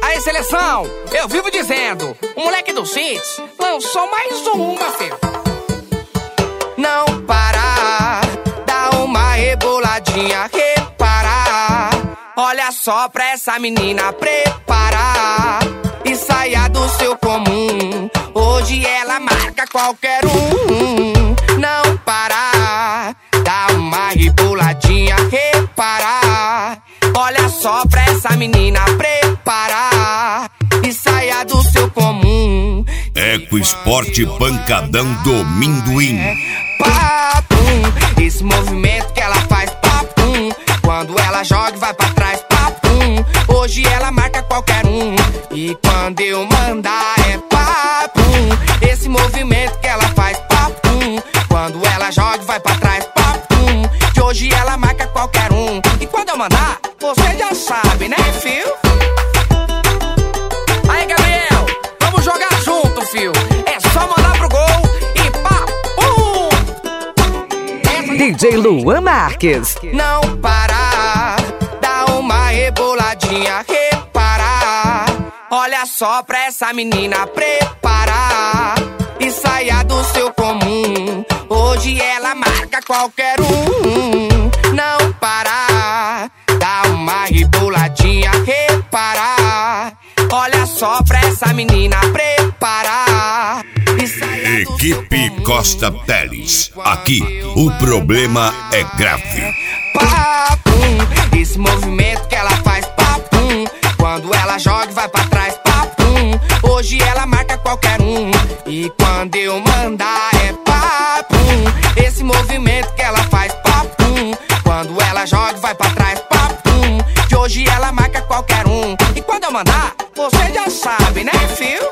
Aí, seleção, eu vivo dizendo, o moleque do Cits lançou mais uma, filho. Não para, dá uma reboladinha, reparar. Olha só pra essa menina preparar e saia do seu comum. Hoje ela marca qualquer um. Não para, dá uma reboladinha, reparar. Olha só pra essa menina preparar e saia do seu comum. Eco Esporte Pancadão do Minduim. Papum, esse movimento que ela faz, papum. Quando ela joga e vai pra trás, papum. Hoje ela marca qualquer um. E quando eu mandar é papum. Esse movimento que ela faz, papum. Quando ela joga e vai pra trás, papum. Que hoje ela marca qualquer um. E quando eu mandar, você já sabe, né, fio? Aí, Gabriel, vamos jogar junto, fio. É só mandar pro gol e papum. DJ Luan Marques. Não parar, dá uma reboladinha, reparar. Olha só pra essa menina preparar e saia do seu comum. Hoje ela marca qualquer um. Não parar, dá uma reboladinha, reparar. Olha só pra essa menina preparar e saia do seu Equipe comum. Costa Teles. Aqui o problema é grave. Papum, esse movimento que ela faz, papum. Quando ela joga e vai pra trás, papum. Hoje ela marca qualquer um. E quando eu mandar é papum. Esse movimento que ela faz, papum. Quando ela joga e vai pra trás, papum. Que hoje ela marca qualquer um. E quando eu mandar, você já sabe, né, fio?